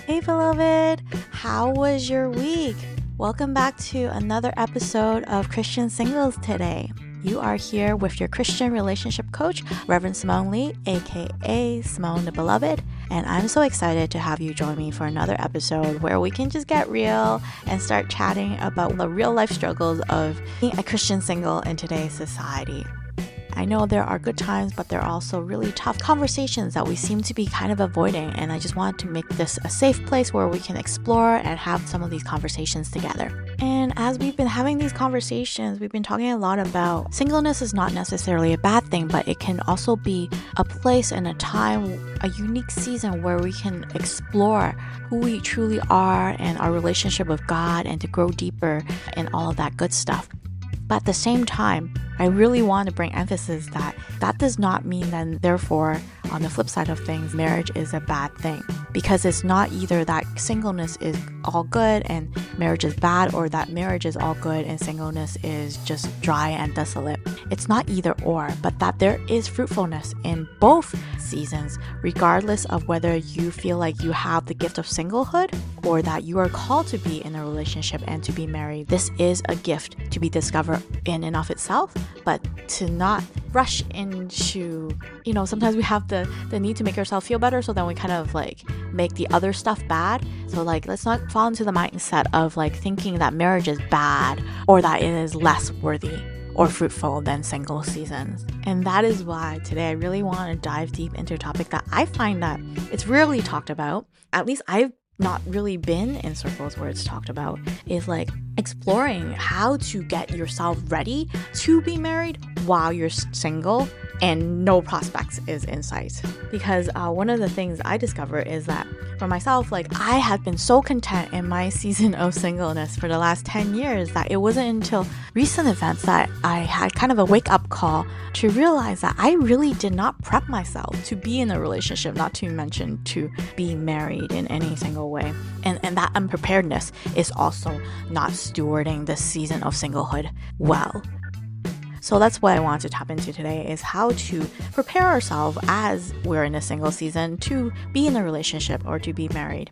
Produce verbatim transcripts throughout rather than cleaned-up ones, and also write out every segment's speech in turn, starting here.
Hey beloved, how was your week? Welcome back to another episode of Christian Singles today. You are here with your Christian relationship coach, Reverend Simone Lee, aka Simone the Beloved, and I'm so excited to have you join me for another episode where we can just get real and start chatting about the real life struggles of being a Christian single in today's society. I know there are good times, but there are also really tough conversations that we seem to be kind of avoiding, and I just want to make this a safe place where we can explore and have some of these conversations together. And as we've been having these conversations, we've been talking a lot about singleness is not necessarily a bad thing, but it can also be a place and a time, a unique season where we can explore who we truly are and our relationship with God and to grow deeper and all of that good stuff. But at the same time, I really want to bring emphasis that that does not mean that, therefore, on the flip side of things, marriage is a bad thing. Because it's not either that singleness is all good and marriage is bad, or that marriage is all good and singleness is just dry and desolate. It's not either or, but that there is fruitfulness in both seasons, regardless of whether you feel like you have the gift of singlehood or that you are called to be in a relationship and to be married. This is a gift to be discovered in and of itself, but to not rush into, you know, sometimes we have the, the need to make ourselves feel better, so then we kind of like make the other stuff bad. So like, let's not fall into the mindset of like thinking that marriage is bad or that it is less worthy or fruitful than single seasons. And that is why today I really want to dive deep into a topic that I find that it's rarely talked about. At least I've not really been in circles where it's talked about, is like exploring how to get yourself ready to be married while you're single and no prospects is in sight. Because uh, one of the things I discovered is that for myself, like I have been so content in my season of singleness for the last ten years that it wasn't until recent events that I had kind of a wake up call to realize that I really did not prep myself to be in a relationship, not to mention to be married in any single way. And, and that unpreparedness is also not stewarding this season of singlehood well. So that's what I want to tap into today, is how to prepare ourselves as we're in a single season to be in a relationship or to be married.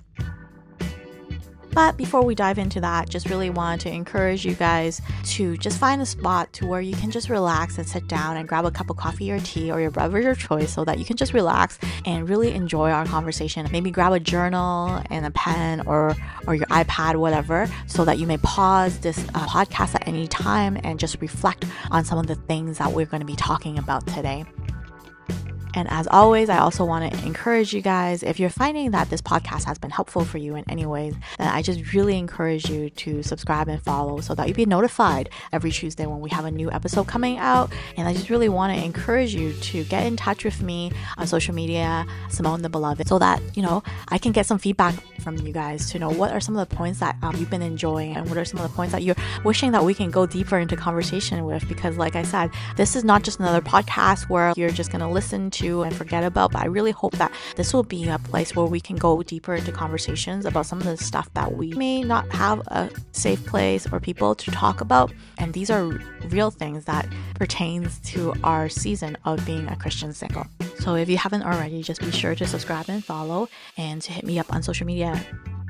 But before we dive into that, just really want to encourage you guys to just find a spot to where you can just relax and sit down and grab a cup of coffee or tea or your beverage of choice so that you can just relax and really enjoy our conversation. Maybe grab a journal and a pen or, or your iPad, whatever, so that you may pause this uh, podcast at any time and just reflect on some of the things that we're going to be talking about today. And as always, I also want to encourage you guys, if you're finding that this podcast has been helpful for you in any ways, then I just really encourage you to subscribe and follow so that you'll be notified every Tuesday when we have a new episode coming out. And I just really want to encourage you to get in touch with me on social media, Simone the Beloved, so that, you know, I can get some feedback from you guys to know what are some of the points that um, you've been enjoying and what are some of the points that you're wishing that we can go deeper into conversation with. Because like I said, this is not just another podcast where you're just going to listen to and forget about, but I really hope that this will be a place where we can go deeper into conversations about some of the stuff that we may not have a safe place or people to talk about. And these are real things that pertains to our season of being a Christian single. So if you haven't already, just be sure to subscribe and follow and to hit me up on social media.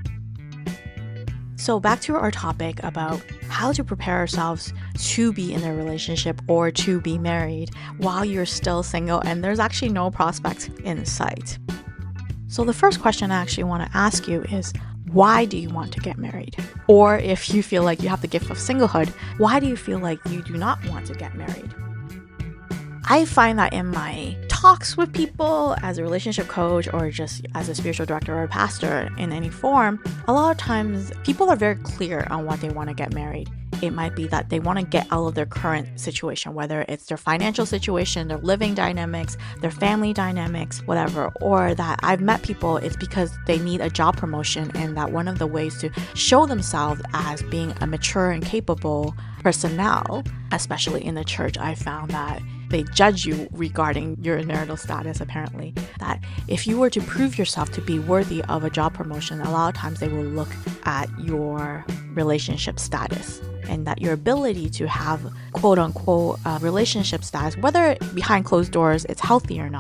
So back to our topic about how to prepare ourselves to be in a relationship or to be married while you're still single and there's actually no prospects in sight. So the first question I actually want to ask you is, why do you want to get married? Or if you feel like you have the gift of singlehood, why do you feel like you do not want to get married? I find that in my talks with people as a relationship coach or just as a spiritual director or a pastor in any form, a lot of times people are very clear on what they want to get married. It might be that they want to get out of their current situation, whether it's their financial situation, their living dynamics, their family dynamics, whatever, or that I've met people, it's because they need a job promotion and that one of the ways to show themselves as being a mature and capable personnel, especially in the church, I found that they judge you regarding your marital status, apparently. That if you were to prove yourself to be worthy of a job promotion, a lot of times they will look at your relationship status and that your ability to have quote unquote uh, relationship status, whether behind closed doors it's healthy or not,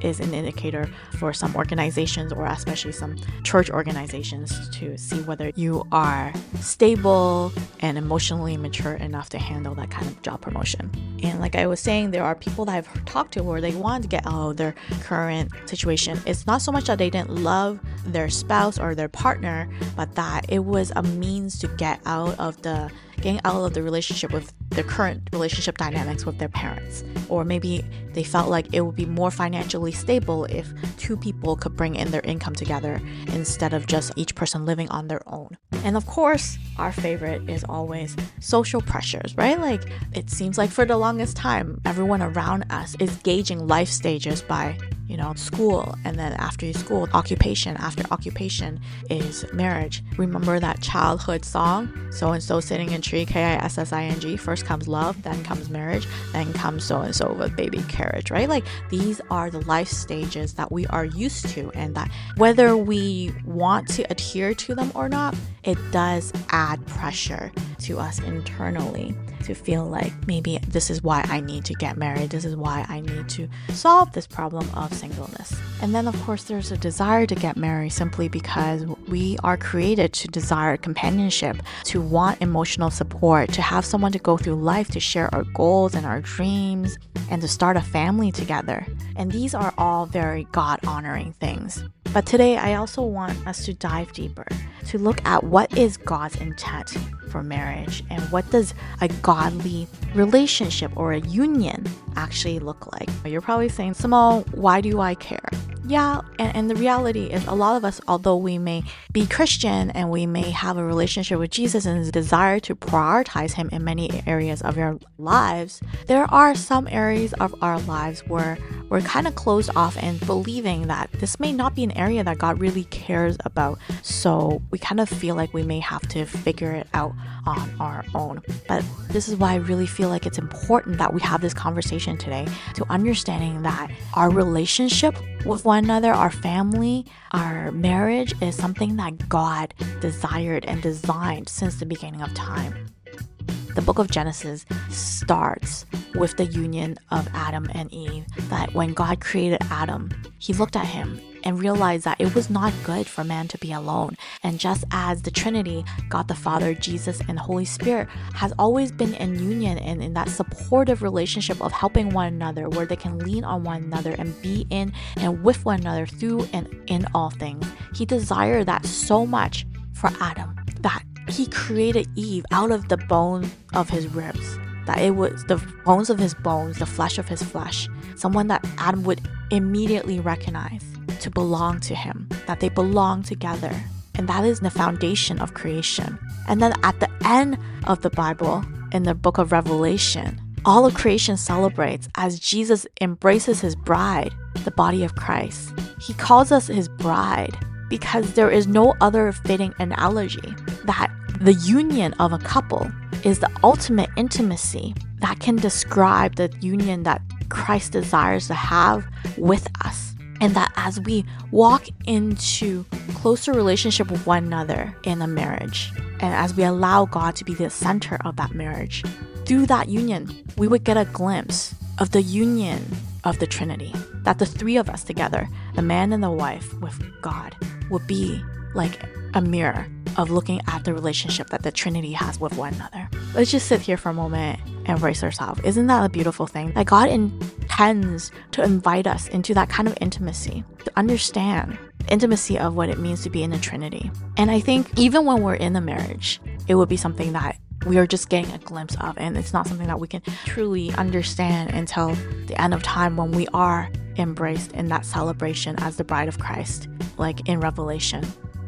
is an indicator for some organizations, or especially some church organizations, to see whether you are stable and emotionally mature enough to handle that kind of job promotion. And like I was saying, there are people that I've talked to where they want to get out of their current situation. It's not so much that they didn't love their spouse or their partner, but that it was a means to get out of the getting out of the relationship with the current relationship dynamics with their parents. Or maybe they felt like it would be more financially stable if two people could bring in their income together instead of just each person living on their own. And of course, our favorite is always social pressures, right? Like, it seems like for the longest time, everyone around us is gauging life stages by, you know, school, and then after school, occupation, after occupation is marriage. Remember that childhood song, so-and-so sitting in tree, K I S S I N G, first comes love, then comes marriage, then comes so-and-so with baby carriage, right? Like, these are the life stages that we are used to, and that whether we want to adhere to them or not, it does add pressure to us internally to feel like maybe this is why I need to get married, this is why I need to solve this problem of singleness. And then of course there's a desire to get married simply because we are created to desire companionship, to want emotional support, to have someone to go through life, to share our goals and our dreams, and to start a family together. And these are all very God-honoring things. But today I also want us to dive deeper, to look at what is God's intent for marriage and what does a godly relationship or a union actually look like. You're probably saying, Simone, why do I care? Yeah, and, and the reality is a lot of us, although we may be Christian and we may have a relationship with Jesus and a desire to prioritize Him in many areas of our lives, there are some areas of our lives where we're kind of closed off and believing that this may not be an area that God really cares about. So we kind of feel like we may have to figure it out on our own. But this is why I really feel like it's important that we have this conversation today, to understanding that our relationship with one another, our family, our marriage is something that God desired and designed since the beginning of time. The book of Genesis starts with the union of Adam and Eve, that when God created Adam, He looked at him and realized that it was not good for man to be alone. And just as the Trinity, God the Father, Jesus, and Holy Spirit, has always been in union and in that supportive relationship of helping one another, where they can lean on one another and be in and with one another through and in all things, He desired that so much for Adam, that He created Eve out of the bone of his ribs, that it was the bones of his bones, the flesh of his flesh, someone that Adam would immediately recognize to belong to him, that they belong together. And that is the foundation of creation. And then at the end of the Bible, in the book of Revelation, all of creation celebrates as Jesus embraces His bride, the body of Christ. He calls us His bride because there is no other fitting analogy that the union of a couple is the ultimate intimacy that can describe the union that Christ desires to have with us. And that as we walk into closer relationship with one another in a marriage, and as we allow God to be the center of that marriage, through that union, we would get a glimpse of the union of the Trinity. That the three of us together, the man and the wife with God, would be like a mirror of looking at the relationship that the Trinity has with one another. Let's just sit here for a moment and brace ourselves. Isn't that a beautiful thing? That God intends to invite us into that kind of intimacy, to understand intimacy of what it means to be in the Trinity. And I think even when we're in a marriage, it would be something that we are just getting a glimpse of, and it's not something that we can truly understand until the end of time, when we are embraced in that celebration as the bride of Christ, like in Revelation.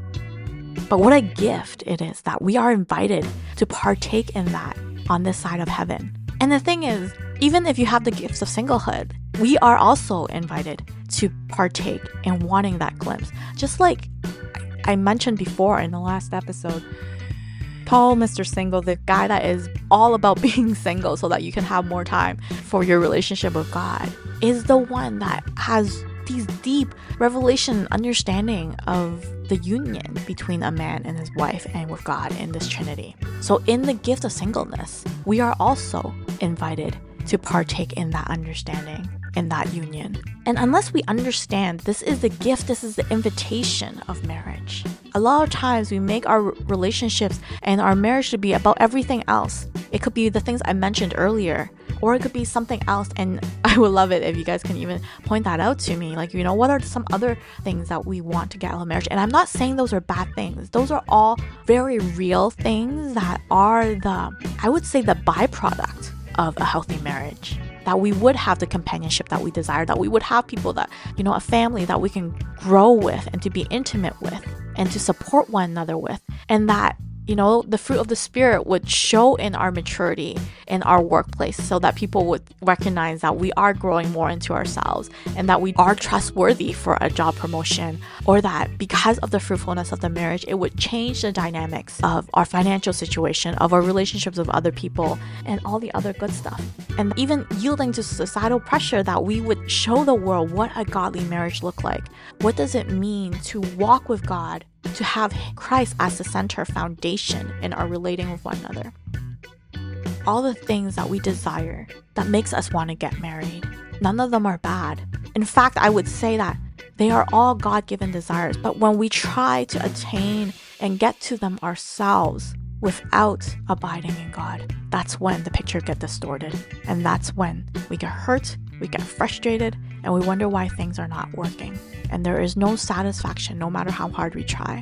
But what a gift it is that we are invited to partake in that on this side of heaven. And the thing is, even if you have the gifts of singlehood, we are also invited to partake in wanting that glimpse. Just like I mentioned before in the last episode, Paul, Mister Single, the guy that is all about being single so that you can have more time for your relationship with God, is the one that has these deep revelation understanding of the union between a man and his wife and with God in this Trinity. So in the gift of singleness, we are also invited to partake in that understanding. in that union. And unless we understand this is the gift, this is the invitation of marriage. A lot of times we make our relationships and our marriage to be about everything else. It could be the things I mentioned earlier, or it could be something else. And I would love it if you guys can even point that out to me. Like, you know, what are some other things that we want to get out of marriage? And I'm not saying those are bad things. Those are all very real things that are the, I would say, the byproduct of a healthy marriage. That we would have the companionship that we desire, that we would have people that, you know, a family that we can grow with and to be intimate with and to support one another with. And that, you know, the fruit of the Spirit would show in our maturity in our workplace so that people would recognize that we are growing more into ourselves and that we are trustworthy for a job promotion, or that because of the fruitfulness of the marriage, it would change the dynamics of our financial situation, of our relationships with other people, and all the other good stuff. And even yielding to societal pressure, that we would show the world what a godly marriage looks like. What does it mean to walk with God, to have Christ as the center foundation in our relating with one another? All the things that we desire that makes us want to get married, none of them are bad. In fact, I would say that they are all God-given desires. But when we try to attain and get to them ourselves without abiding in God, that's when the picture gets distorted. And that's when we get hurt, we get frustrated, and we wonder why things are not working. And there is no satisfaction no matter how hard we try.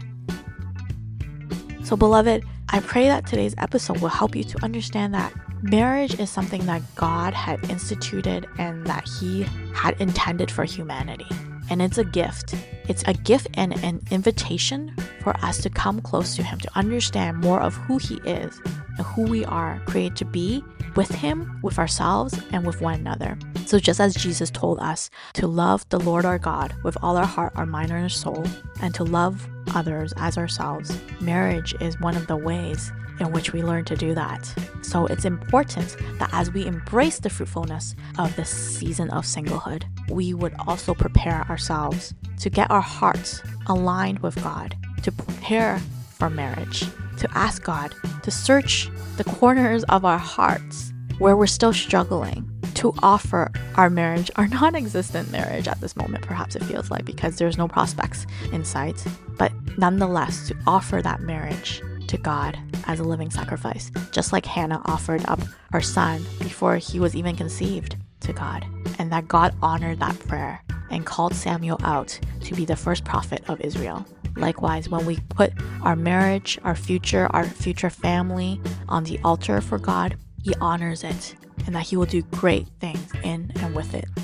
So beloved, I pray that today's episode will help you to understand that marriage is something that God had instituted and that He had intended for humanity. And it's a gift. It's a gift and an invitation for us to come close to Him, to understand more of who He is and who we are created to be with Him, with ourselves, and with one another. So just as Jesus told us to love the Lord our God with all our heart, our mind, and our soul, and to love others as ourselves, marriage is one of the ways in which we learn to do that. So it's important that as we embrace the fruitfulness of this season of singlehood, we would also prepare ourselves to get our hearts aligned with God, to prepare for marriage, to ask God to search the corners of our hearts where we're still struggling, to offer our marriage, our non-existent marriage at this moment, perhaps it feels like, because there's no prospects in sight, but nonetheless to offer that marriage to God as a living sacrifice, just like Hannah offered up her son before he was even conceived to God, and that God honored that prayer and called Samuel out to be the first prophet of Israel. Likewise, when we put our marriage, our future, our future family on the altar for God, He honors it, and that He will do great things in and with it.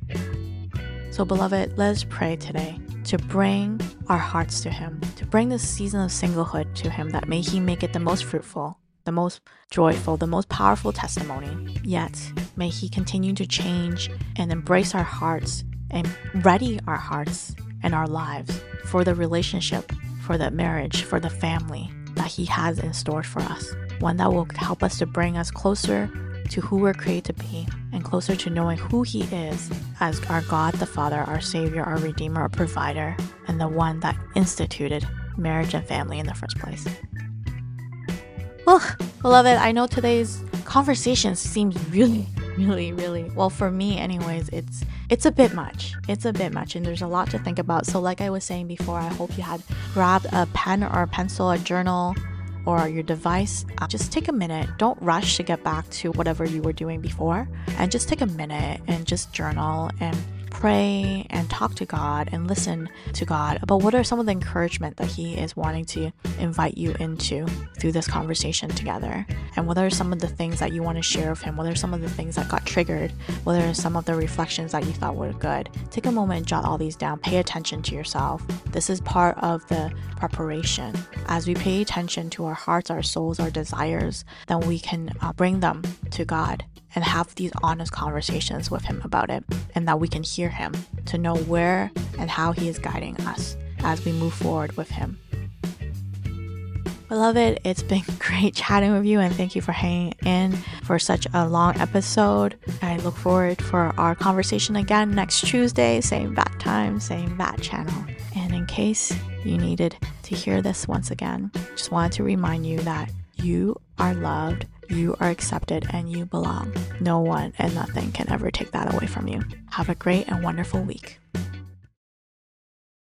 So beloved, let's pray today to bring our hearts to Him, to bring this season of singlehood to Him, that may He make it the most fruitful, the most joyful, the most powerful testimony. Yet, may He continue to change and embrace our hearts and ready our hearts and our lives for the relationship, for the marriage, for the family that He has in store for us. One that will help us to bring us closer to who we're created to be and closer to knowing who He is as our God the Father, our Savior, our Redeemer, our Provider, and the one that instituted marriage and family in the first place. Well, beloved, I know today's conversation seems really, really, really, well, for me anyways, it's it's a bit much. It's a bit much, and there's a lot to think about. So like I was saying before, I hope you had grabbed a pen or a pencil, a journal, or your device. Uh, just take a minute. Don't rush to get back to whatever you were doing before, and just take a minute and just journal and pray and talk to God and listen to God about what are some of the encouragement that He is wanting to invite you into through this conversation together, and what are some of the things that you want to share with Him, what are some of the things that got triggered, what are some of the reflections that you thought were good. Take a moment and jot all these down. Pay attention to yourself. This is part of the preparation. As we pay attention to our hearts, our souls, our desires, then we can uh, bring them to God and have these honest conversations with Him about it, and that we can hear Him to know where and how He is guiding us as we move forward with Him. Beloved, it's been great chatting with you, and thank you for hanging in for such a long episode. I look forward for our conversation again next Tuesday, same bat time, same bat channel. And in case you needed to hear this once again, just wanted to remind you that You are loved, you are accepted, and you belong. No one and nothing can ever take that away from you. Have a great and wonderful week.